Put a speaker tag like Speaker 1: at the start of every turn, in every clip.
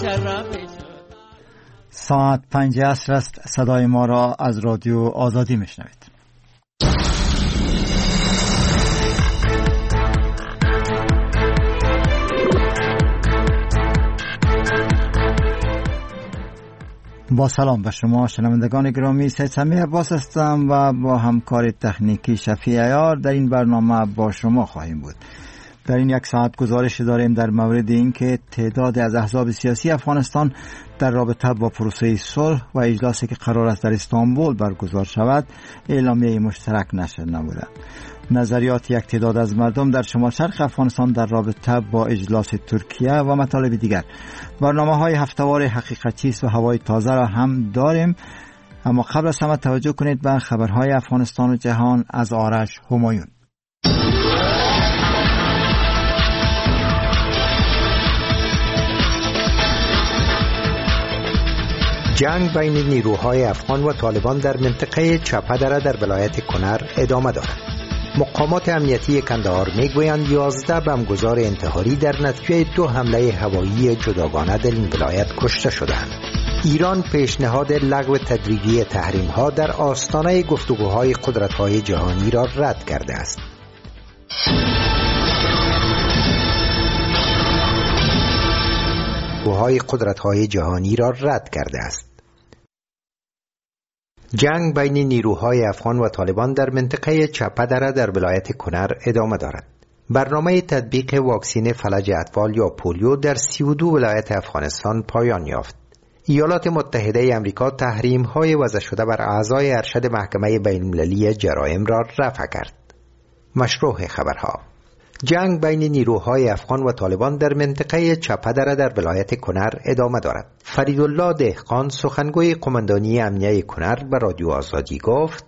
Speaker 1: ساعت 5 عصر است. صدای ما را از رادیو آزادی میشنوید. با سلام به شما شنوندگان گرامی، سید سمیع عباس هستم و با همکار تکنیکی شفیع عیار در این برنامه با شما خواهیم بود. در این یک ساعت گزارش داریم در مورد اینکه تعداد از احزاب سیاسی افغانستان در رابطه با پروسه صلح و اجلاسی که قرار است در استانبول برگزار شود اعلامیه مشترک نشر نموده. نظریات یک تعداد از مردم در شمال شرق افغانستان در رابطه با اجلاس ترکیه و مطالب دیگر. برنامه‌های هفته‌وار حقیقت چیست و هوای تازه را هم داریم، اما قبل از همه توجه کنید به خبرهای افغانستان و جهان از آرش همایون.
Speaker 2: جنگ بین نیروهای افغان و طالبان در منطقه چپدره در ولایت کنر ادامه دارد. مقامات امنیتی کندهار میگویند 11 بمبگذار انتحاری در نتیجه 2 حمله هوایی جداگانه در این ولایت کشته شدند. ایران پیشنهاد لغو تدریجی تحریم‌ها در آستانه گفتگوهای قدرت‌های جهانی را رد کرده است. قدرت‌های جهانی را رد کرده است. جنگ بین نیروهای افغان و طالبان در منطقه چپدره در ولایت کنر ادامه دارد. برنامه تطبیق واکسین فلج اطفال یا پولیو در 32 ولایت افغانستان پایان یافت. ایالات متحده آمریکا تحریم‌های وضع شده بر اعضای ارشد محکمه بین‌المللی جرایم را رفع کرد. مشروع خبرها: جنگ بین نیروهای افغان و طالبان در منطقه چپدره در ولایت کنر ادامه دارد. فریدالله دهقان سخنگوی قماندانی امنیه کنر به رادیو آزادی گفت: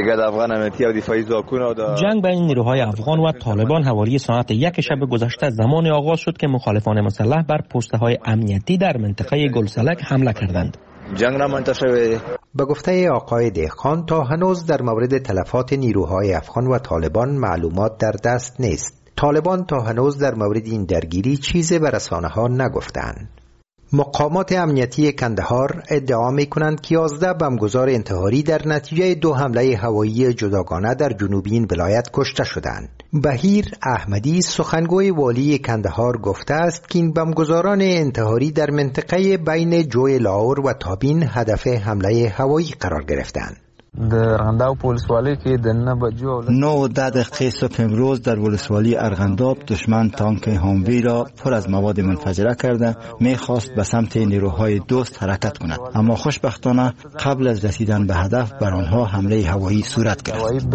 Speaker 3: جنگ بین نیروهای افغان و طالبان حوالی ساعت 1 شب گذشته زمان آغاز شد که مخالفان مسلح بر پست‌های امنیتی در منطقه گلسلک حمله کردند.
Speaker 2: جنگ نمانتشوه. به گفته آقای دهقان تا هنوز در مورد تلفات نیروهای افغان و طالبان معلومات در دست نیست. طالبان تا هنوز در مورد این درگیری چیزی به رسانه‌ها نگفتند. مقامات امنیتی کندهار ادعا می‌کنند که 11 بمبگذار انتحاری در نتیجه 2 حمله هوایی جداگانه در جنوب این ولایت کشته شدند. بهیر احمدی سخنگوی والی کندهار گفته است که این بمبگذاران انتحاری در منطقه بین جوی لاور و تابین هدف حمله هوایی قرار گرفتند.
Speaker 4: در ارغنداب ولسوالی کې د
Speaker 1: 9 دقیقه صبح امروز در ولسوالی ارغنداب دشمن تانک هاموی را پر از مواد منفجره کرده میخواست به سمت نیروهای دوست حرکت کند، اما خوشبختانه قبل از رسیدن به هدف بر آنها حمله هوایی صورت گرفت.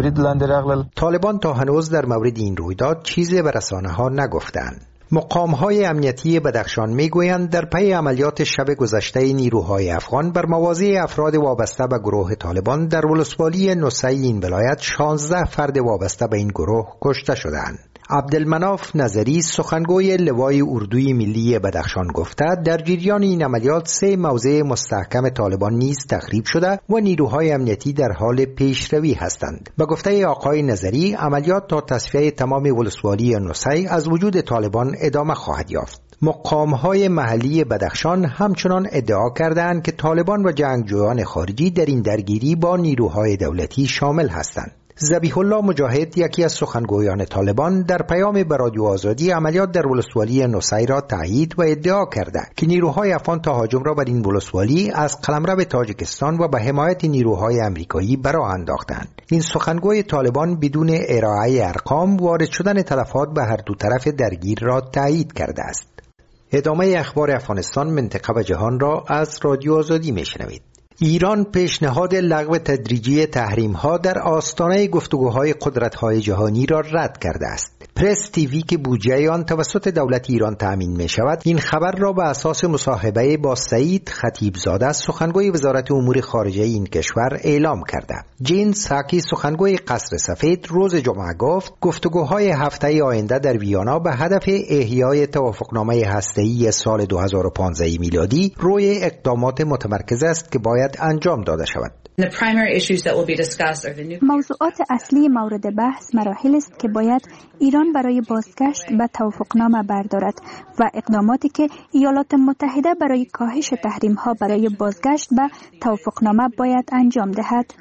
Speaker 2: طالبان تا هنوز در مورد این رویداد چیزی به رسانه‌ها نگفتند. مقام‌های امنیتی بدخشان میگویند در پی عملیات شب گذشته نیروهای افغان بر مواضع افراد وابسته به گروه طالبان در ولسوالی نوسی این ولایت 16 فرد وابسته به این گروه کشته شدند. عبدالمناف نظری سخنگوی لوای اردوی ملی بدخشان گفته در جریان این عملیات 3 موضع مستحکم طالبان نیز تخریب شده و نیروهای امنیتی در حال پیشروی هستند. به گفته آقای نظری عملیات تا تصفیه تمام ولسوالی نوسی از وجود طالبان ادامه خواهد یافت. مقام‌های محلی بدخشان همچنان ادعا کردند که طالبان و جنگجویان خارجی در این درگیری با نیروهای دولتی شامل هستند. ذبیح الله مجاهد یکی از سخنگویان طالبان در پیام به رادیو آزادی عملیات در ولسوالی نوسی را تایید و ادعا کرده که نیروهای افغان تهاجم را بر این ولسوالی از قلمرو تاجیکستان و به حمایت نیروهای آمریکایی برآ انداختند. این سخنگوی طالبان بدون ارائه ارقام وارد شدن تلفات به هر دو طرف درگیر را تایید کرده است. ادامه اخبار افغانستان، منطقه و جهان را از رادیو آزادی میشنوید. ایران پیشنهاد لغو تدریجی تحریم‌ها در آستانه گفتگوهای قدرت‌های جهانی را رد کرده است. پرس تیوی که بودجه آن توسط دولت ایران تأمین می‌شود این خبر را به اساس مصاحبه با سعید خطیبزاده سخنگوی وزارت امور خارجه این کشور اعلام کرده. جین ساکی سخنگوی قصر سفید روز جمعه گفت گفتگوهای هفته آینده در ویانا به هدف احیای توافقنامه هسته‌ای سال 2015 میلادی روی اقدامات متمرکز است که باید انجام داده شود.
Speaker 5: موضوعات اصلی مورد بحث مراحل است که باید ایران ایران برای بازگشت به توافقنامه بردارد و اقداماتی که ایالات متحده برای کاهش تحریم‌ها برای بازگشت به توافقنامه باید انجام دهد.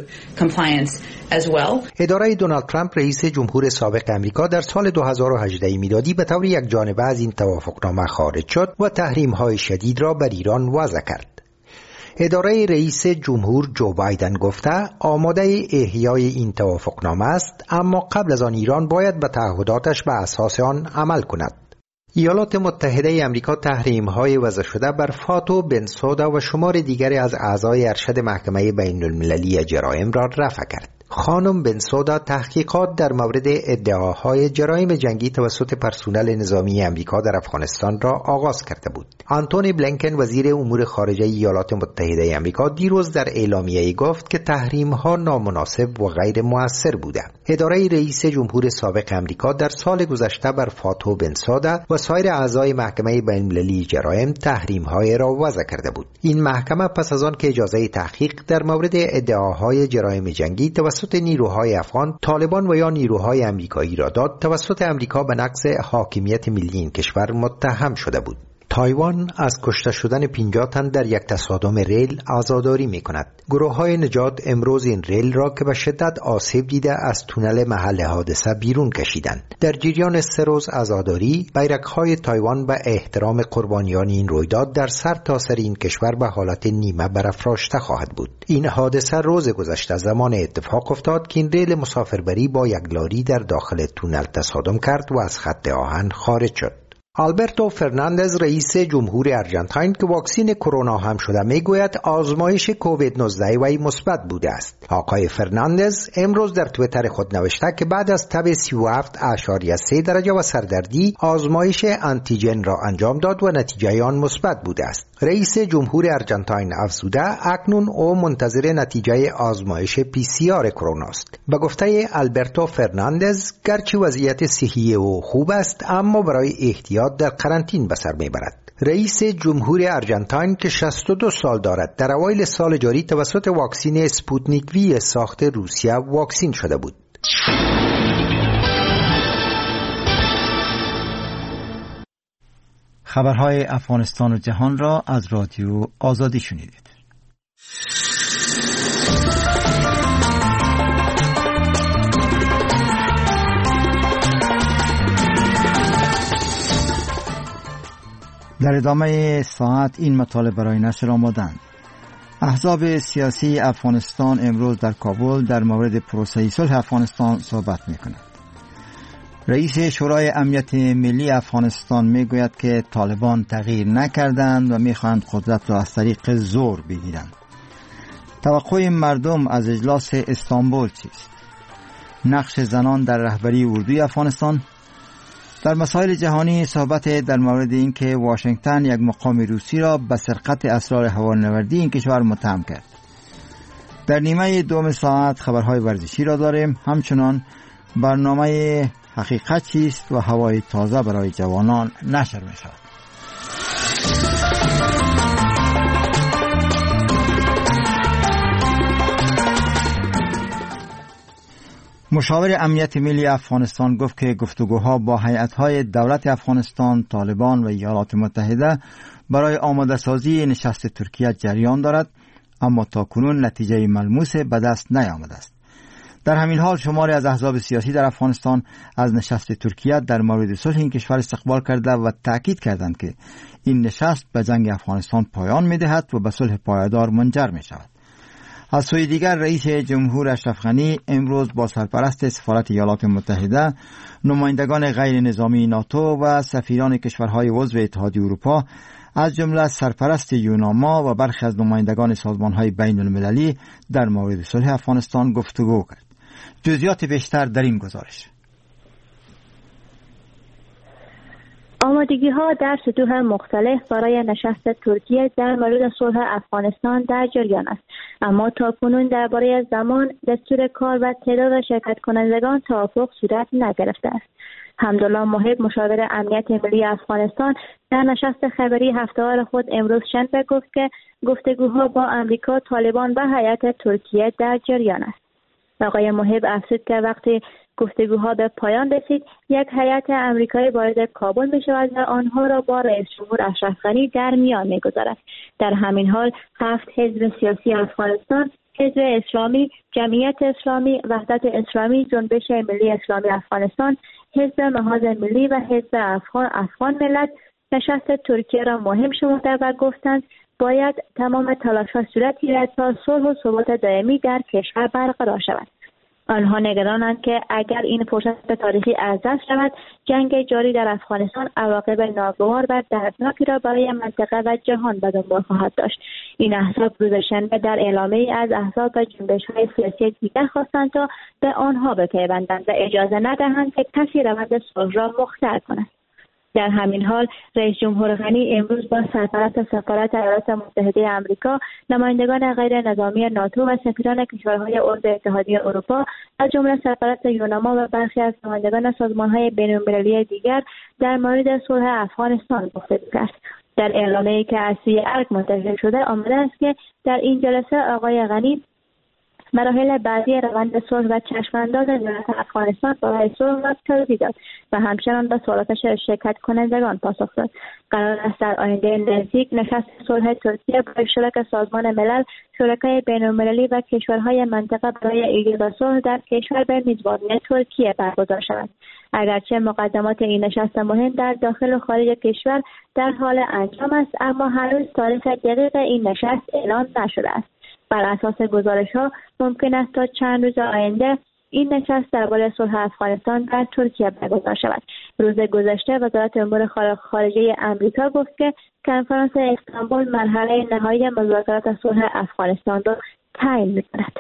Speaker 2: اداره دونالد ترامپ رئیس جمهور سابق امریکا در سال 2018 میلادی به طور یکجانبه از این توافقنامه خارج شد و تحریم‌های شدید را بر ایران وضع کرد. اداره رئیس جمهور جو بایدن گفته آماده احیای این توافقنامه است، اما قبل از آن ایران باید به تعهداتش به اساس آن عمل کند. ایالات متحده امریکا تحریم‌های وضع شده بر فاتو بنسودا و شمار دیگری از اعضای ارشد محکمه بین‌المللی جرایم را رفع کرد. خانم بنسودا تحقیقات در مورد ادعاهای جرایم جنگی توسط پرسنل نظامی امریکا در افغانستان را آغاز کرده بود. آنتونی بلینکن وزیر امور خارجه ایالات متحده امریکا دیروز در اعلامیه‌ای گفت که تحریم‌ها نامناسب و غیر مؤثر بوده. اداره رئیس جمهور سابق امریکا در سال گذشته بر فاتو بنسودا و سایر اعضای محکمه بین‌المللی جرایم تحریم‌های را وضع کرده بود. این محکمه پس از آن که اجازه تحقیق در مورد ادعاهای جرایم جنگی توسط نیروهای افغان، طالبان و یا نیروهای امریکایی را داد، توسط امریکا به نقض حاکمیت ملی این کشور متهم شده بود. تایوان از کشته شدن 50 تن در یک تصادم ریل عزاداری می کند. گروه های نجات امروز این ریل را که به شدت آسیب دیده از تونل محل حادثه بیرون کشیدند. در جریان 3 روز عزاداری، بیرق های تایوان به احترام قربانیان این رویداد در سر تا سر این کشور به حالت نیمه برافراشته خواهد بود. این حادثه روز گذشته زمان اتفاق افتاد که این ریل مسافربری با یک لاری در داخل تونل تصادم کرد و از خط آهن خارج شد. آلبرتو فرناندز رئیس جمهور ارژانتین که واکسین کرونا هم شده میگوید آزمایش کووید 19 وی مثبت بوده است. آقای فرناندز امروز در توییتر خود نوشته که بعد از تب 37.3 درجه و سردردی آزمایش آنتیژن را انجام داد و نتیجه آن مثبت بوده است. رئیس جمهور ارژانتین افزوده اکنون او منتظر نتیجه آزمایش PCR کرونا است. به گفته آلبرتو فرناندز گرچه وضعیت صحی او خوب است اما برای احتیاط در قرنطین به سر میبرد. رئیس جمهور ارژانتین که 62 سال دارد در اوایل سال جاری توسط واکسین اسپوتنیک وی ساخت روسیه واکسین شده بود.
Speaker 1: خبرهای افغانستان و جهان را از رادیو آزادی شنیدید. در ادامه ساعت این مطالب برای نشر آمدند. احزاب سیاسی افغانستان امروز در کابل در مورد پروسه صلح افغانستان صحبت می‌کنند. رئیس شورای امنیت ملی افغانستان میگوید که طالبان تغییر نکردند و میخواهند قدرت را از طریق زور بگیرند. توقع مردم از اجلاس استانبول چیست؟ نقش زنان در رهبری اردوی افغانستان. در مسائل جهانی صحبت در مورد اینکه واشنگتن یک مقام روسی را به سرقت اسرار هوانوردی این کشور متهم کرد. در نیمه دوم ساعت خبرهای ورزشی را داریم. همچنان برنامه حقیقت چیست و هوای تازه برای جوانان نشر می شود. مشاور امنیت ملی افغانستان گفت که گفتگوها با هیئت‌های دولت افغانستان، طالبان و ایالات متحده برای آماده سازی نشست ترکیه جریان دارد، اما تاکنون نتیجه ملموس به دست نیامده است. در همین حال شماری از احزاب سیاسی در افغانستان از نشست ترکیه در مورد صلح این کشور استقبال کرده و تأکید کردند که این نشست به جنگ افغانستان پایان می‌دهد و به صلح پایدار منجر می‌شود. از سوی دیگر رئیس جمهور اشرف غنی امروز با سرپرست سفارت ایالات متحده، نمایندگان غیر نظامی ناتو و سفیران کشورهای عضو اتحادیه اروپا از جمله سرپرست یوناما و برخی از نمایندگان سازمانهای بین المللی در مورد صلح افغانستان گفتگو کرد. جزئیات بیشتر در این گزارش.
Speaker 6: آمادگی‌ها در سطوح مختلف برای نشست ترکیه در مورد صلح افغانستان در جریان است، اما تاکنون درباره زمان، دستور کار و تعداد شرکت کنندگان توافق صورت نگرفته است. حمدالله محب مشاور امنیت ملی افغانستان در نشست خبری هفته‌وار خود امروز شنبه گفت که گفتگوها با امریکا، طالبان و هیئت ترکیه در جریان است. آقای محب افزود که وقتی گفتگوها به پایان رسید. یک هیئت آمریکایی وارد کابل می شود و آنها را با رئیس جمهور اشرف غنی در میان می گذارد. در همین حال 7 حزب سیاسی افغانستان، حزب اسلامی، جمعیت اسلامی، وحدت اسلامی، جنبش ملی اسلامی افغانستان، حزب محاذ ملی و حزب افغان ملت نشست ترکیه را مهم شمرده و گفتند باید تمام تلاش‌ها صورت گیرد تا صلح و ثبات دائمی در کشور برقرار شود. آنها نگرانند که اگر این فرصت تاریخی از دست شود، جنگ جاری در افغانستان عواقب ناگوار و دردناکی را برای منطقه و جهان به دنبال خواهد داشت. این احزاب روز شنبه در اعلامیه‌ای از احزاب و جنبش‌های سیاسی دیگر خواستند تا به آنها بپیوندند و اجازه ندهند که کسی روند صلح را مختل کند. در همین حال رئیس جمهور غنی امروز با سرپرست سفارت ایالات متحده آمریکا، نمایندگان غیر نظامی ناتو و سفیران کشورهای عضو اتحادیه اروپا از جمله سرپرست یوناما و برخی از نمایندگان سازمان‌های بین‌المللی دیگر در مورد صلح افغانستان گفتگو کرد. در اعلامیه‌ای که از سوی ارگ منتشر شده آمده است که در این جلسه آقای غنی مراحل بعدی روند صلح و چشمانداز دولت افغانستان برای صلح را توضیح داد و همچنان به سوالات شرکت کنندگان پاسخ داد. قرار است در آینده نزدیک نشست صلح ترکیه با اشتراک سازمان ملل، شرکای بین‌المللی و کشورهای منطقه برای ایجاد صلح در کشور به میزبانی ترکیه برگزار شود. اگرچه مقدمات این نشست مهم در داخل و خارج کشور در حال انجام است، اما هنوز تاریخ دقیق این نشست اعلام نشده است. بر اساس گزارش‌ها ممکن است تا چند روز آینده این نشست درباره صلح افغانستان در ترکیه برگزار شود. روز گذشته وزارت امور خارجه آمریکا گفت که کنفرانس استانبول مرحله نهایی مذاکرات صلح افغانستان را تعیین می‌کند.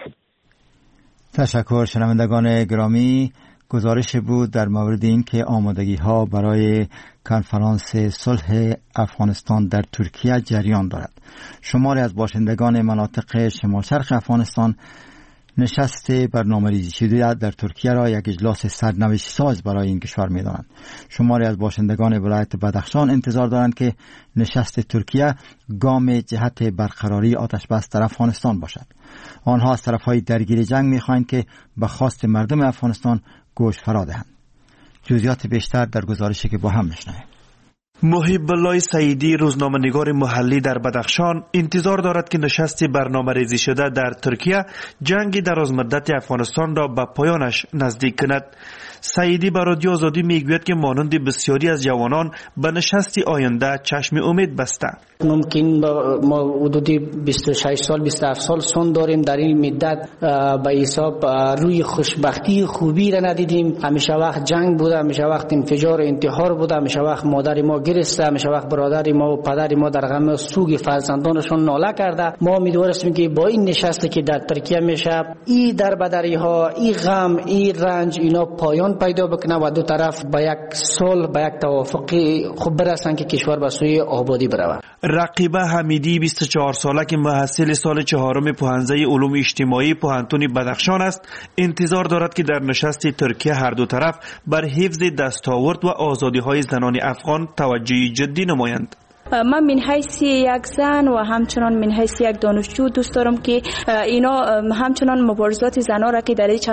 Speaker 1: تشکر. شنوندگان گرامی، گزارش بود در مورد این که آمادگی‌ها برای کنفرانس صلح افغانستان در ترکیه جریان دارد. شماری از باشندگان مناطق شمال شرق افغانستان نشست برنامه‌ریزی شده در ترکیه را یک اجلاس سرنوشت ساز برای این کشور می‌دانند. شماری از باشندگان ولایت بدخشان انتظار دارند که نشست ترکیه گام جهت برقراری آتش بس در افغانستان باشد. آنها از طرف‌های درگیر جنگ می‌خواهند که به خواست مردم افغانستان گوش فرا دهند. جزئیات بیشتر در گزارشی که با هم می‌شنویم.
Speaker 7: محب الله سعیدی، روزنامه‌نگار محلی در بدخشان، انتظار دارد که نشست برنامه‌ریزی شده در ترکیه جنگ درازمدت افغانستان را به پایانش نزدیک کند. سعیدی به رادیو آزادی میگوید که مانند بسیاری از جوانان به نشست آینده چشم امید بستند.
Speaker 8: ممکن ما حدود 26 سال 27 سال سن داریم، در این مدت به حساب روی خوشبختی خوبی را ندیدیم. همیشه وقت جنگ بوده، همیشه وقت انفجار و انتحار بوده، همیشه وقت مادر ما گرسته، همیشه وقت برادر ما و پدر ما در غم سوگ فرزندانشون ناله کرده. ما امیدواریم که با این نشستی که در ترکیه میشه، این دربدری ها، این غم، این رنج اینا پایان پیدا بکنه و دو طرف به یک صلح، به یک توافق خوب برسن که کشور به سوی آبادی برود.
Speaker 7: رقیبه حمیدی 24 ساله که محصل سال 4 پوهنځی علوم اجتماعی پوهنتون بدخشان است، انتظار دارد که در نشست ترکیه هر دو طرف بر حفظ دستاورد و آزادی‌های زنان افغان توجه جدی نمایند.
Speaker 9: من من حیث یک زن و همچنان من حیث یک دانشجو دوست دارم که اینا همچنان مبارزات زنها را که در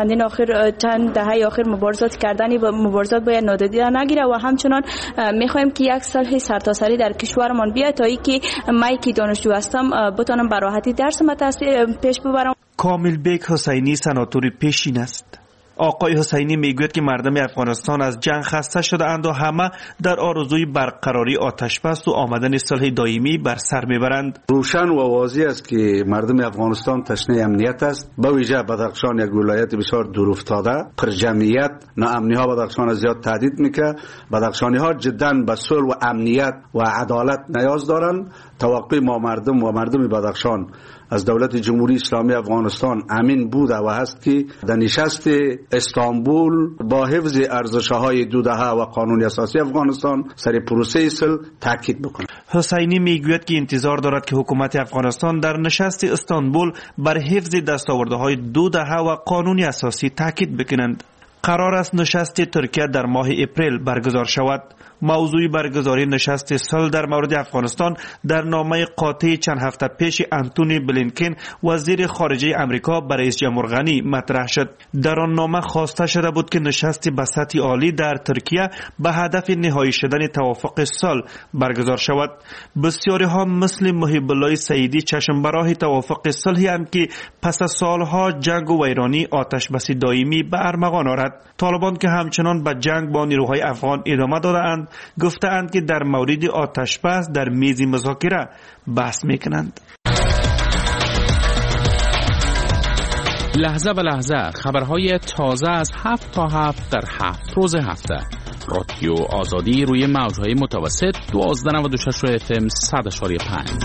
Speaker 9: چند دهه آخر مبارزات کردنی و مبارزات باید نادیده نگیره و همچنان میخوایم که یک صلح سرتاسری در کشورمان بیاد تا اینکه من که دانشجو هستم بتونم به راحتی درس پیش ببرم.
Speaker 7: کامل بیگ حسینی سناتور پیشین است. آقای حسینی میگوید که مردم افغانستان از جنگ خسته شده اند و همه در آرزوی برقراری آتش بس و آمدن صلح دائمی بر سر میبرند.
Speaker 10: روشن و واضح است که مردم افغانستان تشنه امنیت است. به ویژه بدخشان یک ولایت بسیار دور افتاده، پر جمعیت، ناامنی ها بدخشان زیاد تهدید میکنه. بدخشانی ها جدا به صلح و امنیت و عدالت نیاز دارند. توقع ما مردم بدخشان از دولت جمهوری اسلامی افغانستان امین بوده و هست که در نشست استانبول با حفظ ارزش‌های دو دهه و قانون اساسی افغانستان سر پروسه صلح تاکید بکنه.
Speaker 7: حسینی میگوید که انتظار دارد که حکومت افغانستان در نشست استانبول بر حفظ دستاوردهای دو دهه و قانون اساسی تاکید بکنند. قرار است نشست ترکیه در ماه اپریل برگزار شود. موضوع برگزاری نشست صلح در مورد افغانستان در نامه قاطع چند هفته پیش انتونی بلینکن وزیر خارجه امریکا به رئیس جمهور غنی مطرح شد. در آن نامه خواسته شده بود که نشست به سطح عالی در ترکیه به هدف نهایی شدن توافق صلح برگزار شود. بسیاری ها مثل محب الله سعیدی چشم به راه توافق صلحی اند که پس از سالها جنگ و ویرانی آتش بس دائمی به ارمغان آرد. طالبان که همچنان به جنگ با نیروهای افغان ادامه داده‌اند گفتند که در مورد آتش بس در میز مذاکره بحث میکنند.
Speaker 11: لحظه به لحظه خبرهای تازه از 7 تا 7 در 7 روز هفته. رادیو آزادی روی موجهای متوسط 1296 FM 100.5.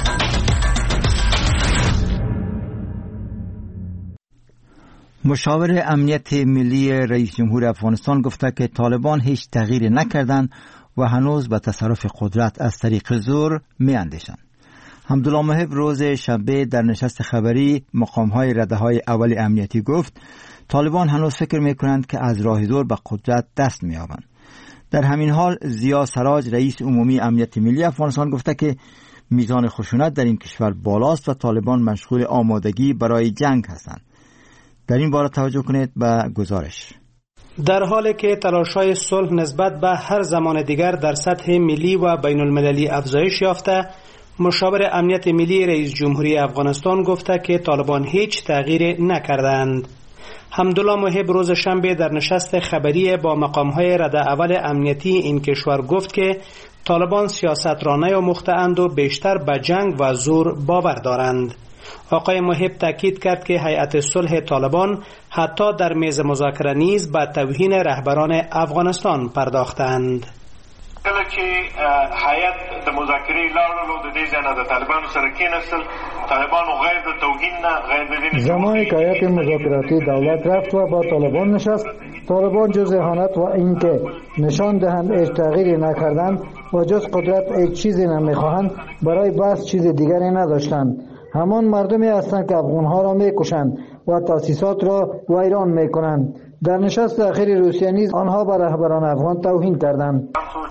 Speaker 1: مشاور امنیت ملی رئیس جمهور افغانستان گفته که طالبان هیچ تغییر نکردند و هنوز به تصرف قدرت از طریق زور می اندیشند. حمدالله محب روز شنبه در نشست خبری مقامهای رده‌های اول امنیتی گفت طالبان هنوز فکر می کنند که از راه زور به قدرت دست می یابند. در همین حال ضیا سراج رئیس عمومی امنیت ملی افغانستان گفته که میزان خشونت در این کشور بالاست و طالبان مشغول آمادگی برای جنگ هستند. در این باره توجه کنید به گزارش.
Speaker 12: در حالی که تلاش‌های صلح نسبت به هر زمان دیگر در سطح ملی و بین المللی افزایش یافته، مشاور امنیت ملی رئیس جمهوری افغانستان گفته که طالبان هیچ تغییر نکردند. حمدالله محب روز شنبه در نشست خبری با مقام‌های رده اول امنیتی این کشور گفت که طالبان سیاست را نیاموخته‌اند و بیشتر به جنگ و زور باور دارند. آقای محب تاکید کرد که هیئت صلح طالبان حتی در میز مذاکره نیز به توهین رهبران افغانستان پرداختند.
Speaker 13: کله چې هیئت د مذاکرې لاړلو د دې ځای نه د طالبانو سره کېنستل، طالبانو غیر د توهین نه غیر د دې
Speaker 14: زمانی که هیئت مذاکراتی دولت رفت و با طالبان نشست، طالبان جز اهانت و اینکه نشان دهند هیچ تغییری نکردند و جز قدرت هیچ چیزی نمیخواهند برای بحث چیز دیگری نداشتند. همان مردمی هستند که افغانها را میکشند و تاسیسات را ویران میکنند. در نشست اخیر روسیه نیز آنها به رهبران افغان توهین کردند.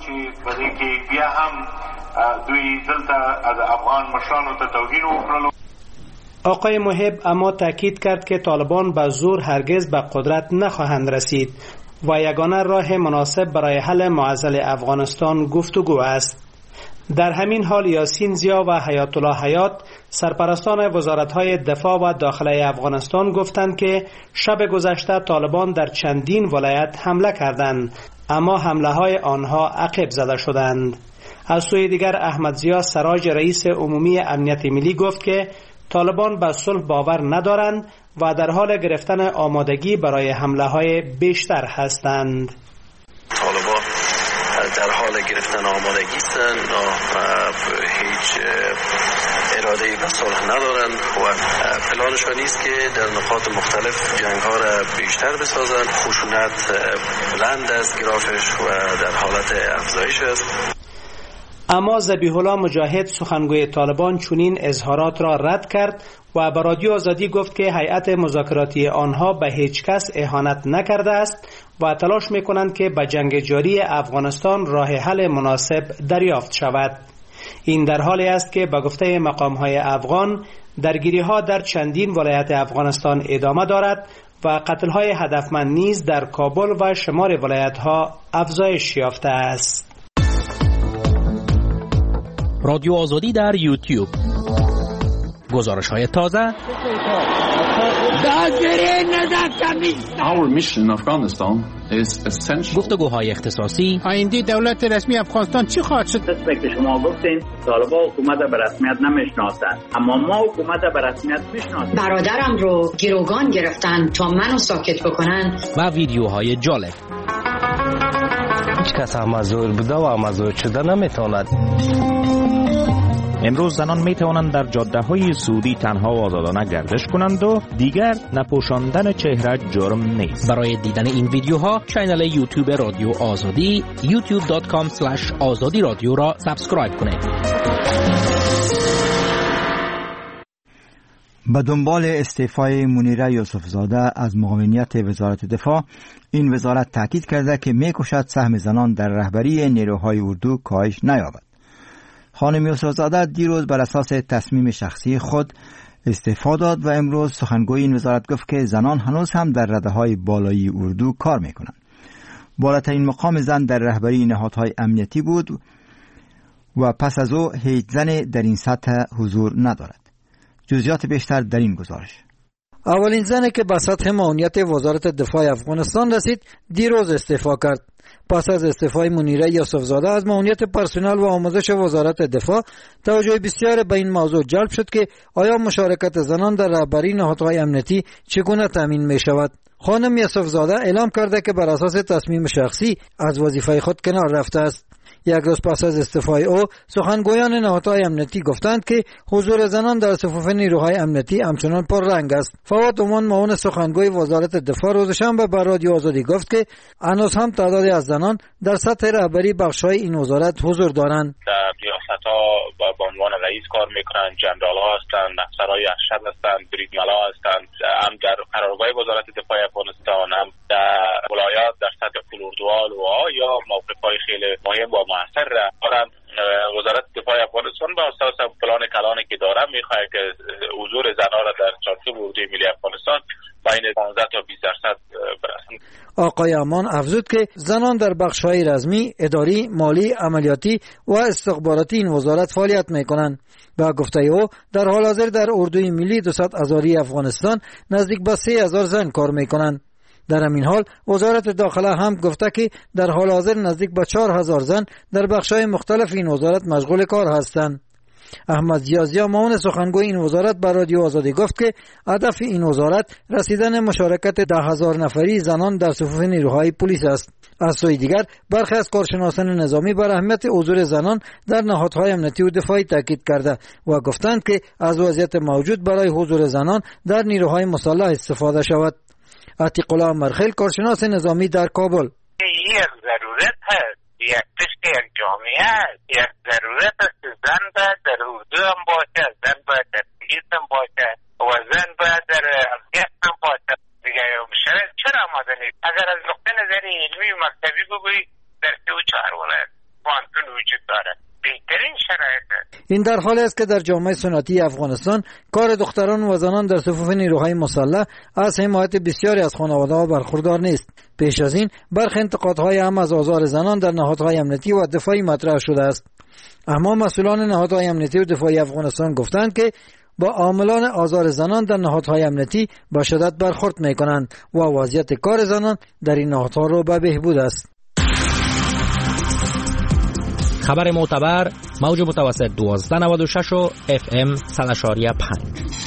Speaker 12: آقای محب اما تاکید کرد که طالبان به زور هرگز به قدرت نخواهند رسید و یگانه راه مناسب برای حل معضل افغانستان گفتگو است. در همین حال یاسین زیا و حیات الله حیات سرپرستان وزارت‌های دفاع و داخله افغانستان گفتند که شب گذشته طالبان در چندین ولایت حمله کردند، اما حمله‌های آنها عقب زده شدند. از سوی دیگر احمد ضیا سراج رئیس عمومی امنیت ملی گفت که طالبان به صلح باور ندارند و در حال گرفتن آمادگی برای حمله‌های بیشتر هستند.
Speaker 15: طالبان در حال گرفتن آمادگی هستند و هیچ اراده‌ای به صلح ندارند و پلانشان است که در نقاط مختلف جنگ‌ها را بیشتر بسازند. خشونت بلند است گرافش و در حالت افزایش است.
Speaker 12: اما ذبیح الله مجاهد سخنگوی طالبان چنین اظهارات را رد کرد و به رادیو آزادی گفت که هیئت مذاکراتی آنها به هیچ کس اهانت نکرده است و تلاش می‌کنند که به جنگ جاری افغانستان راه حل مناسب دریافت شود. این در حالی است که به گفته مقام‌های افغان درگیری‌ها در چندین ولایت افغانستان ادامه دارد و قتل‌های هدفمند نیز در کابل و شمال ولایت‌ها افزایش یافته است.
Speaker 3: رادیو آزادی در یوتیوب، گزارش‌های تازه، گفتگوهای اختصاصی.
Speaker 16: آینده دولت رسمی افغانستان چی خواهد شد؟
Speaker 17: قسمی که شما گفتین طالبان حکومت به رسمیت نمیشناسند، اما ما حکومت به رسمیت میشناسیم.
Speaker 18: برادرم رو گروگان گرفتن تا منو ساکت بکنن.
Speaker 3: و ویدیوهای جالب.
Speaker 19: هیچ کس مزور بوده و مزور شده نمیتواند.
Speaker 20: امروز زنان می توانند در جاده های سعودی تنها و آزادانه گردش کنند و دیگر نپوشاندن چهره جرم نیست.
Speaker 3: برای دیدن این ویدیوها کانال یوتیوب رادیو آزادی youtube.com/azadi رادیو را سابسکرایب کنید.
Speaker 1: به دنبال استعفای منیره یوسفزاده از معاونیت وزارت دفاع، این وزارت تاکید کرده که می‌کوشد سهم زنان در رهبری نیروهای اردو کاهش نیابد. خانم یوسفزاده دیروز بر اساس تصمیم شخصی خود استعفا داد و امروز سخنگوی این وزارت گفت که زنان هنوز هم در رده‌های بالایی اردو کار می‌کنند. بالاترین مقام زن در رهبری نهادهای امنیتی بود و پس از او هیچ زنی در این سطح حضور ندارد. جزئیات بیشتر در این گزارش.
Speaker 21: اولین زنی که به سطح معاونیت وزارت دفاع افغانستان رسید دیروز استعفا کرد. پس از استعفای منیره یوسفزاده از معاونیت پرسنل و آموزش وزارت دفاع، توجه بسیار به این موضوع جلب شد که آیا مشارکت زنان در رهبری نهادهای امنیتی چگونه تامین می شود. خانم یوسفزاده اعلام کرده که بر اساس تصمیم شخصی از وظیفه خود کنار رفته است. یک روز پس از استعفای او، سخنگویان نهادهای امنیتی گفتند که حضور زنان در صفوف نیروهای امنیتی همچنان پررنگ است. فواد امان، معاون سخنگوی وزارت دفاع، روز شنبه به رادیو آزادی گفت که هنوز هم تعدادی از زنان در سطح رهبری بخش‌های این وزارت حضور دارند.
Speaker 22: در ریاست‌ها به عنوان رئیس کار می‌کنند، جنرال‌ها هستند، افسرهای ارشد هستند، بریگملا هستند، هم در قرارگاه وزارت دفاع افغانستان، هم در ولایات در سطح کلوردوال و یا موقف‌های خیلی مهم و مؤثر دارند. وزارت دفاع افغانستان به اساس پلان کلانی که داره می‌خواهد که حضور زنان را در چارچوب اردوی ملی افغانستان بین 15 تا 20% برساند.
Speaker 21: آقای امان افزود که زنان در بخش‌های رسمی، اداری، مالی، عملیاتی و استخباراتی این وزارت فعالیت می‌کنند. با گفته او، در حال حاضر در اردوی ملی 200 هزاری افغانستان نزدیک به 3000 زن کار می‌کنند. در همین حال وزارت داخله هم گفته که در حال حاضر نزدیک به 4000 زن در بخش‌های مختلف این وزارت مشغول کار هستند. احمد زیازیا، معاون سخنگوی این وزارت، به رادیو آزادی گفت که هدف این وزارت رسیدن مشارکت 10,000 نفری زنان در صفوف نیروهای پلیس است. از سوی دیگر برخی از کارشناسان نظامی بر اهمیت حضور زنان در نهادهای امنیتی و دفاعی تاکید کرده و گفتند که از وضعیت موجود برای حضور زنان در نیروهای مسلح استفاده شود. عتیق الله مرخیل، کارشناس نظامی در کابل:
Speaker 23: یک ضرورت هست، یک پشت یک جامعه هست، یک ضرورت است که زن باید در اردو هم باشه، زن باید در پلیس هم باشه و زن باید در امنیت هم باشه. دیگه شرط چرا آماده نیست؟ اگر از نقطه نظر علمی و مکتبی بگویی در 34 ولایت پانتون وجود داره، بهترین شرایط است.
Speaker 21: این در حالی است که در جامعه سنتی افغانستان کار دختران و زنان در صفوف نیروهای مسلح از حمایت بسیاری از خانواده‌ها برخوردار نیست. پیش از این برخی انتقادهای هم از آزار زنان در نهادهای امنیتی و دفاعی مطرح شده است. اما مسئولان نهادهای امنیتی و دفاعی افغانستان گفتند که با عاملان آزار زنان در نهادهای امنیتی با شدت برخورد می‌کنند و وضعیت کار زنان در این نهادها رو به بهبود است.
Speaker 3: خبر معتبر، موج متوسط 1296 و FM 100.5.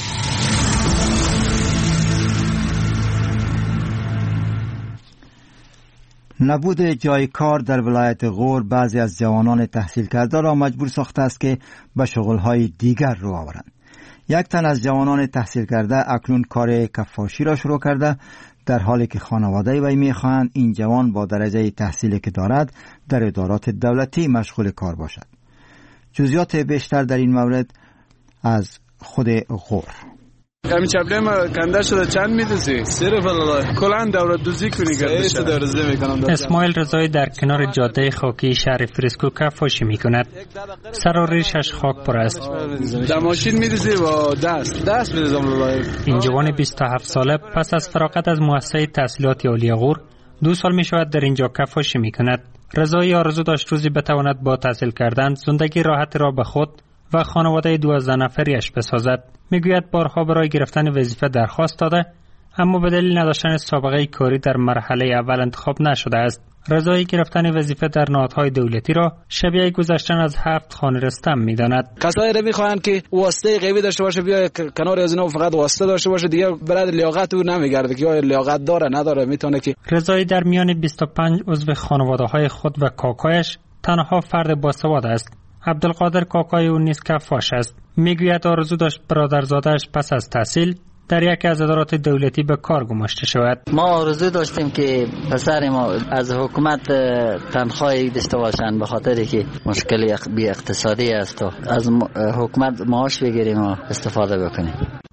Speaker 1: نبود جای کار در ولایت غور بعضی از جوانان تحصیل کرده را مجبور ساخته است که به شغل‌های دیگر رو آورند. یک تن از جوانان تحصیل کرده اکنون کار کفاشی را شروع کرده، در حالی که خانواده وی می‌خواهند این جوان با درجه تحصیلی که دارد در ادارات دولتی مشغول کار باشد. جزئیات بیشتر در این مورد از خود غور.
Speaker 24: همین چپلیم کنده شده چند میدوزی؟ صرف الله کلان دوره دوزی کنی گردشه دورزی میکنم.
Speaker 25: اسماعیل رضایی در کنار جاده خاکی شهر فرسکو کفاشی میکند. سر و ریشش خاک پر است.
Speaker 24: در ماشین میدوزی و دست میدوزم الله.
Speaker 25: این جوان 27 ساله پس از فراغت از مؤسسه تحصیلات عالی غور 2 سال میشود در اینجا کفاشی میکند. رضایی آرزو داشت روزی بتواند با تحصیل کردن زندگی راحت را به خود و خانواده 12 نفریش بسازد. میگوید بارها برای گرفتن وظیفه درخواست داده، اما به دلیل نداشتن سابقه کاری در مرحله اول انتخاب نشده است. رضایی گرفتن وظیفه در نهادهای دولتی را شبیه گذشتن از 7 خانه رستم می‌داند.
Speaker 24: کسایی را می‌خواهند که واسطه غیبی داشته باشه، بیا کنار از اینا فقط واسطه داشته باشه، دیگه برای لیاقت او نمیگرده که یا لیاقت داره نداره میتونه که.
Speaker 25: رضایی در میان 25 عضو خانواده‌های خود و کاکایش تنها فرد باسواد است. عبدالقادر کاکای او نیز کفاش است. میگوید آرزو داشت برادرزاده‌اش پس از تحصیل در یکی از ادارات دولتی به کار گماشته شود.
Speaker 26: ما آرزو داشتیم که پسر ما از حکومت تنخواهی داشته باشند، به خاطری که مشکل بی اقتصادی است و از حکومت معاش بگیریم و استفاده بکنیم.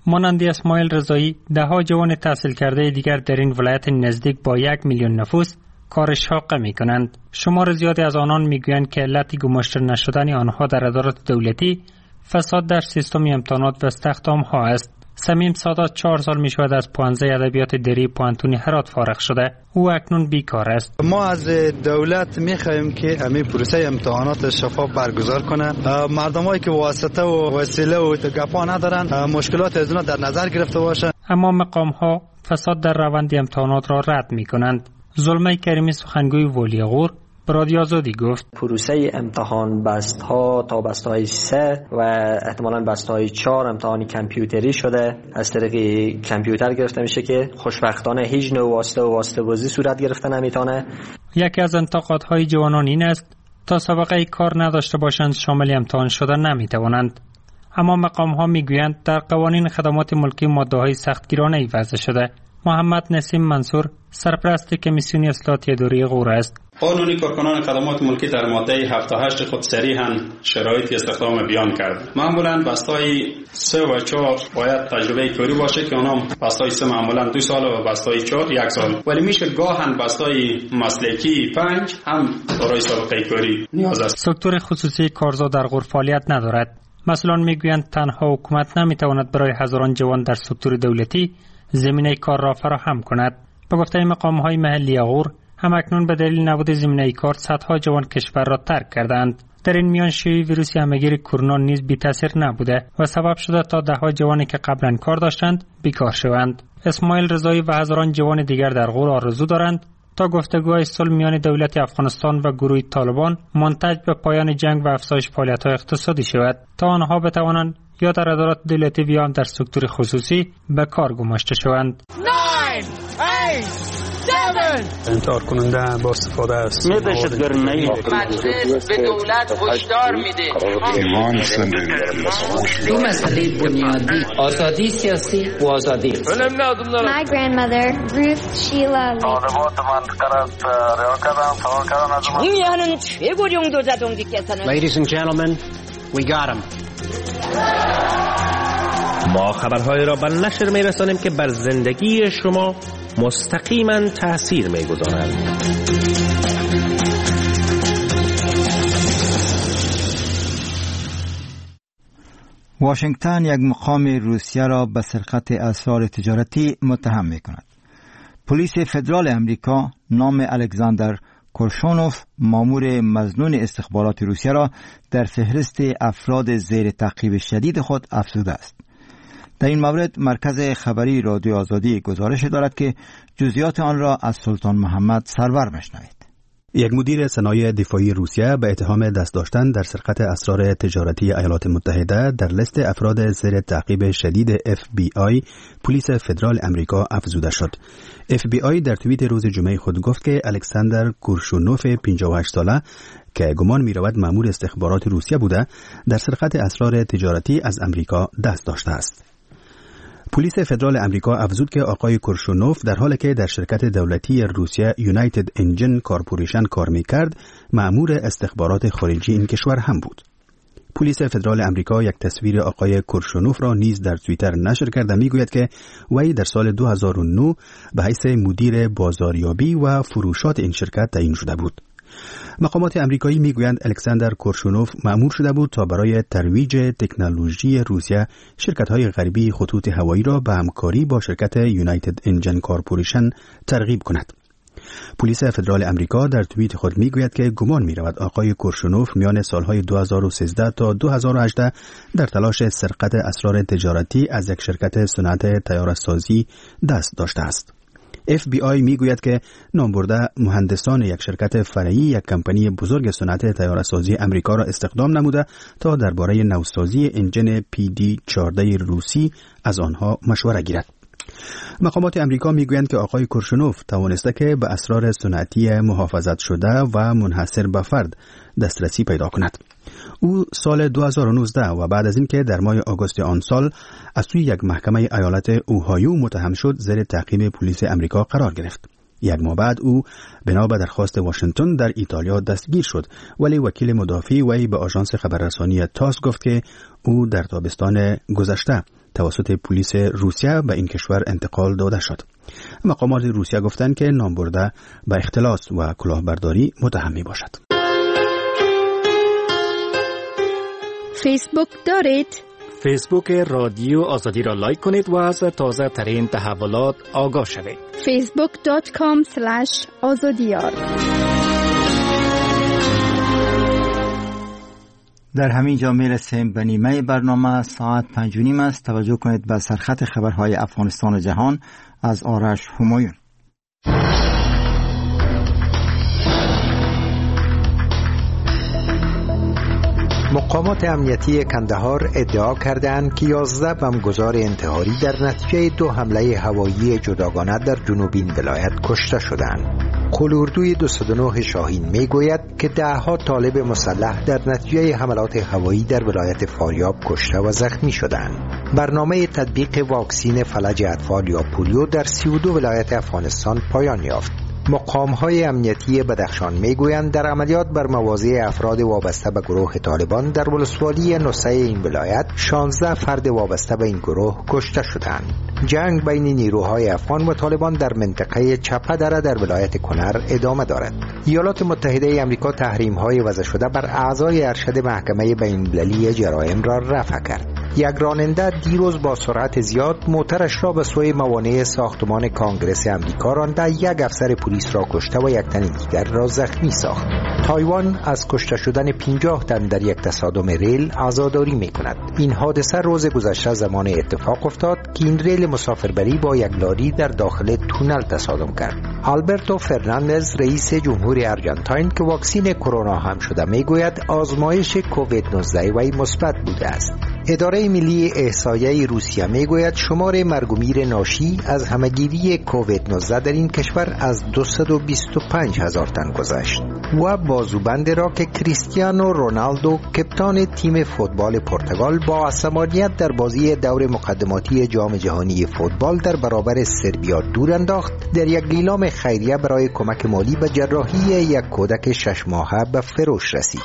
Speaker 25: مانند اسماعیل رضایی، ده‌ها جوان تحصیل کرده دیگر در این ولایت نزدیک با 1 میلیون نفوس کار شاق می‌کنند. شمار زیادی از آنان می‌گویند که علت گماشته نشدن آنها در ادارات دولتی فساد در سیستم امتحانات و استخدام‌ها است. سمیم سادات 4 سال می شود از پانزه ادبیات دری پانتون هرات فارغ شده. او اکنون بیکار است.
Speaker 2: ما از دولت می خواهیم که همین پروسه امتحانات شفاف برگزار کنه. مردمایی که واسطه و وسیله و گپا ندارن مشکلات از اونها در نظر گرفته باشه.
Speaker 25: اما مقام ها فساد در روند امتحانات را رد می کنند. زلمه کریمی سخنگوی ولیغور رادیو آزادی گفت
Speaker 4: پروسه امتحان بست ها تا بست های 3 و احتمالاً بست های 4 امتحانی کامپیوتری شده، از طریق کامپیوتر گرفته میشه که خوشبختانه هیچ نوع واسطه بازی صورت گرفته نمیتونه.
Speaker 25: یکی از انتقادات های جوانان این است تا سابقه کار نداشته باشند شامل امتحان شدن نمیتوانند. اما مقام ها میگویند در قوانین خدمات ملکی ماده های سختگیرانه وضع شده. محمد نسیم منصور سرپرست کمیسیون اصلاحات اداری غور است.
Speaker 5: قانون کارکنان خدمات ملکی در ماده 78 خود صریحاً شرایط استخدام بیان کرد. معمولاً بستای 3 و 4 باید تجربه کاری باشه که اونم بستای 3 معمولاً 2 سال و بستای 4 1 سال. ولی میشه گاهن بستای مسلکی 5 هم برای سابقه کاری نیاز است.
Speaker 25: سکتور خصوصی کارزا در غور فعالیت ندارد. مسئولان میگویند تنها حکومت نمیتواند برای هزاران جوان در سکتور دولتی زمینه کار را فراهم کند. به گفته مقام‌های محلی غور هم اکنون به دلیل نبود زمینه کار صدها جوان کشور را ترک کردند. در این میان شیوع ویروس همه‌گیر کرونا نیز بی تاثیر نبوده و سبب شده تا ده‌ها جوانی که قبلا کار داشتند بیکار شوند. اسماعیل رضایی و هزاران جوان دیگر در غور آرزو دارند تا گفتگوهای صلح میان دولت افغانستان و گروه طالبان منتج به پایان جنگ و افزایش فعالیت‌های اقتصادی شود تا آنها بتوانند یا در ادارات دولتی و یا در سکتور خصوصی به کار گماشته شوند.
Speaker 6: 9 8 7
Speaker 2: انتحار کننده با استفاده است.
Speaker 6: مجلس به دولت هشدار میده.
Speaker 18: دو مسئله بنیادی آزادی سیاسی و آزادی.
Speaker 8: My grandmother Ruth Sheila 중요한 최고령 도자동지께서는
Speaker 9: Ladies and gentlemen, we got him.
Speaker 3: ما خبرهای را به نشر می‌رسانیم که بر زندگی شما مستقیما تأثیر می‌گذارند.
Speaker 1: واشنگتن یک مقام روسیه را به سرقت اسرار تجارتی متهم می‌کند. پلیس فدرال امریکا نام الکساندر کورشونوف مامور مظنون استخبارات روسیه را در فهرست افراد زیر تعقیب شدید خود افزوده است. در این مورد مرکز خبری رادیو آزادی گزارش دارد که جزئیات آن را از سلطان محمد سرور بشنوید.
Speaker 27: یک مدیر صنایع دفاعی روسیه به اتهام دست داشتن در سرقت اسرار تجارتی ایالات متحده در لیست افراد زیر تعقیب شدید FBI پلیس فدرال امریکا افزوده شد. FBI در توییت روز جمعه خود گفت که الکساندر کورشونوف 58 ساله که گمان می رود مأمور استخبارات روسیه بوده در سرقت اسرار تجارتی از امریکا دست داشته است. پلیس فدرال امریکا افزود که آقای کورشونوف در حالی که در شرکت دولتی روسیه یونایتد انجن کارپوریشن کار می‌کرد، مأمور استخبارات خارجی این کشور هم بود. پلیس فدرال امریکا یک تصویر آقای کورشونوف را نیز در توییتر نشر کرده میگوید که وی در سال 2009 به حیث مدیر بازاریابی و فروشات این شرکت تعیین شده بود. مقامات امریکایی میگویند الکساندر کورشونوف مأمور شده بود تا برای ترویج تکنولوژی روسیه شرکت‌های غربی خطوط هوایی را به همکاری با شرکت یونایتد انجن کارپوریشن ترغیب کند. پلیس فدرال امریکا در توییت خود میگوید که گمان می‌رود آقای کورشونوف میان سالهای 2013 تا 2018 در تلاش سرقت اسرار تجارتی از یک شرکت صنعت طیاره‌سازی دست داشته است. FBI میگوید که نامبرده مهندسان یک شرکت فرعی یک کمپانی بزرگ صنعت طیاره‌سازی امریکا را استخدام نموده تا درباره نوسازی انجن PD-14 روسی از آنها مشوره گیرد. مقامات امریکا میگویند که آقای کورشونوف توانسته که به اسرار صنعتی محافظت شده و منحصر به فرد دسترسی پیدا کند. او سال 2019 و بعد از اینکه در ماه آگوست آن سال از سوی یک محکمه ایالت اوهایو متهم شد، زیر تعقیب پلیس امریکا قرار گرفت. یک ماه بعد او بنا به درخواست واشنگتن در ایتالیا دستگیر شد، ولی وکیل مدافع وی به آژانس خبررسانی تاس گفت که او در تابستان گذشته توسط پلیس روسیه به این کشور انتقال داده شد. مقامات روسیه گفتند که نامبرده به اختلاس و کلاهبرداری متهم می باشد.
Speaker 7: فیسبوک دارید؟
Speaker 10: فیسبوک رادیو آزادی را لایک کنید و از تازه ترین تحولات آگاه شوید.
Speaker 7: facebook.com/azadiyar.
Speaker 1: در همین جا میرسیم به نیمه برنامه. ساعت 5:30 است. توجه کنید به سرخط خبرهای افغانستان و جهان از آرش همایون.
Speaker 11: مقامات امنیتی کندهار ادعا کردند که 11 بمبگذار انتحاری در نتیجه 2 حمله هوایی جداگانه در جنوبین ولایت کشته شدند. قلوردوی 209 شاهین میگوید که 10 طالب مسلح در نتیجه حملات هوایی در ولایت فاریاب کشته و زخمی شدند. برنامه تطبیق واکسین فلج اطفال یا پولیو در 32 ولایت افغانستان پایان یافت. مقام‌های امنیتی بدخشان میگویند در عملیات بر مواضع افراد وابسته به گروه طالبان در ولسوالی نوسه این ولایت 16 فرد وابسته به این گروه کشته شدند. جنگ بین نیروهای افغان و طالبان در منطقه چپه دره در ولایت کنر ادامه دارد. ایالات متحده آمریکا تحریم‌های وضع شده بر اعضای ارشد محکمه بین‌المللی جرایم را رفع کرد. یک راننده دیروز با سرعت زیاد موترش را به سوی موانع ساختمان کانگرس آمریکا رانده یک افسر پلیس را کشته و یک تن دیگر را زخمی ساخت. تایوان از کشته شدن 50 تن در یک تصادم ریل عزاداری می‌کند. این حادثه روز گذشته زمان اتفاق افتاد که این ریل مسافربری با یک لاری در داخل تونل تصادم کرد. آلبرتو فرناندز رئیس جمهور آرژانتین که واکسین کرونا هم شده میگوید آزمایش کووید 19 وی مثبت بوده است. اداره ملی احصایه روسیه میگوید شمار مرگ و میر ناشی از همهگیری کووید 19 در این کشور از 225,000 تن گذشت. و بازوبند را که کریستیانو رونالدو کپتان تیم فوتبال پرتغال با عصبانیت در بازی دور مقدماتی جام جهانی فوتبال در برابر سربیا دور انداخت، در یک لیلام خیریه برای کمک مالی به جراحی یک کودک 6 ماهه به فروش رسید.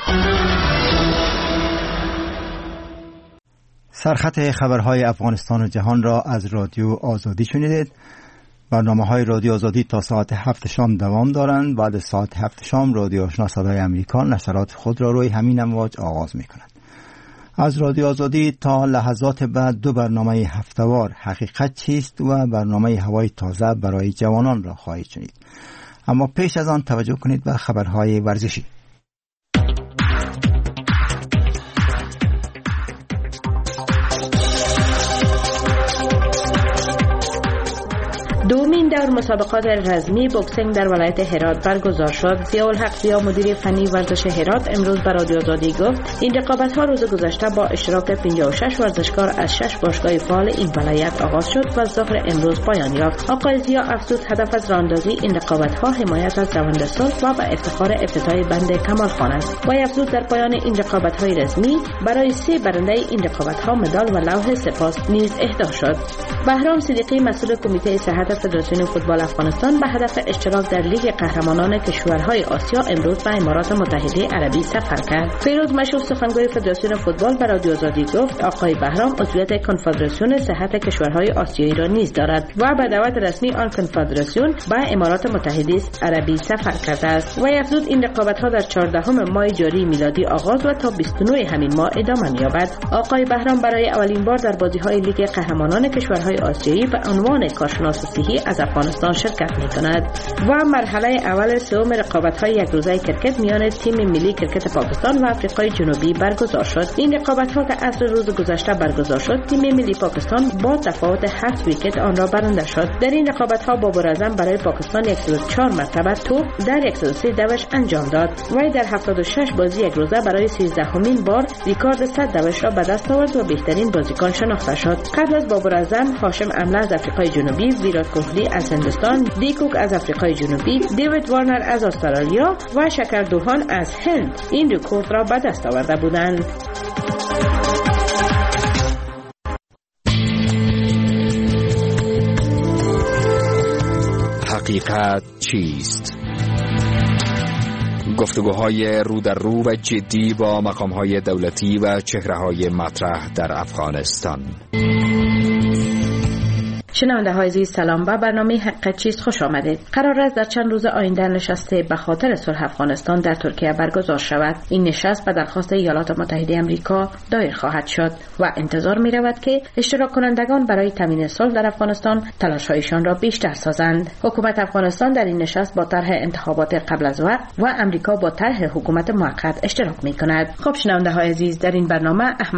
Speaker 1: سرخط خبرهای افغانستان و جهان را از رادیو آزادی شنیدید. برنامه‌های رادیو آزادی تا ساعت 7 شام دوام دارند. بعد ساعت 7 شام رادیو آشنا صدای امریکا نشرات خود را روی همین امواج آغاز می‌کند. از رادیو آزادی تا لحظات بعد 2 برنامه هفته‌وار حقیقت چیست و برنامه هوای تازه برای جوانان را خواهید شنید. اما پیش از آن توجه کنید به خبرهای ورزشی.
Speaker 12: دومین دور مسابقات رزمی بوکسینگ در ولایت هرات برگزار شد. ضیاءالحق ضیا مدیر فنی ورزش هرات امروز به رادیو آزادی گفت این رقابت‌ها روز گذشته با اشتراک 56 ورزشکار از 6 باشگاه فعال این ولایت آغاز شد و ظهر امروز پایان یافت. آقای ضیا افزود هدف از راهاندازی این رقابت‌ها حمایت از روند صلح و به افتخار افتتاح بند کمال خان است. و افزود در پایان این رقابت‌های رزمی برای 3 برنده این رقابت‌ها مدال و لوح سپاس نیز اهدا شد. بهرام صدیقی مسئول کمیته صحت فدراسیون فوتبال افغانستان به هدف اشتراک در لیگ قهرمانان کشورهای آسیا امروز به امارات متحده عربی سفر کرد. فیروز مشهور سخنگوی فدراسیون فوتبال به رادیو آزادی گفت آقای بهرام عضویت کنفدراسیون صحت کشورهای آسیایی را نیز دارد و به دعوت رسمی آن کنفدراسیون به امارات متحده عربی سفر کرده است. و افزود این رقابت‌ها در 14 ماه جاری میلادی آغاز و تا 29 همین ماه ادامه می‌یابد. آقای بهرام برای اولین بار در بازی‌های لیگ قهرمانان کشورهای آسیایی به عنوان کارشناس صحی از افغانستان شرکت می‌کند. و مرحله اول سوم رقابت‌های یک روزه کرکت میان تیم ملی کرکت پاکستان و آفریقای جنوبی برگزار شد. این رقابت‌ها که عصر روز گذشته برگزار شد، تیم ملی پاکستان با تفاوت 7 ویکت آن را برنده شد. در این رقابت‌ها بابر اعظم برای پاکستان 104 مرتبه توپ در 103 دوش انجام داد. و در 76 بازی یک روزه برای 13مین بار ریکارد 100 دوش را به دست آورد و بهترین بازیکن شناخته شد. قبل از بابر اعظم، هاشم امله از آفریقای جنوبی، ویرات کوهلی از هندوستان، دیکوک از آفریقای جنوبی، دیوید وارنر از استرالیا و شکر دوهان از هند این رکورد را به دست آورده بودند.
Speaker 7: حقیقت چیست؟ گفتگوهای رو در رو و جدی با مقامهای دولتی و چهره‌های مطرح در افغانستان.
Speaker 12: شنونده های عزیز سلام، به برنامه حقیقت چیست خوش آمدید. قرار است در چند روز آینده نشست به خاطر صلح افغانستان در ترکیه برگزار شود. این نشست به درخواست ایالات متحده آمریکا دایر خواهد شد و انتظار می رود که اشتراک کنندگان برای تامین صلح در افغانستان تلاش‌هایشان را بیشتر سازند. حکومت افغانستان در این نشست با طرح انتخابات قبل از وقت و آمریکا با طرح حکومت موقت اشتراک می کند. خب شنونده های عزیز، در این برنامه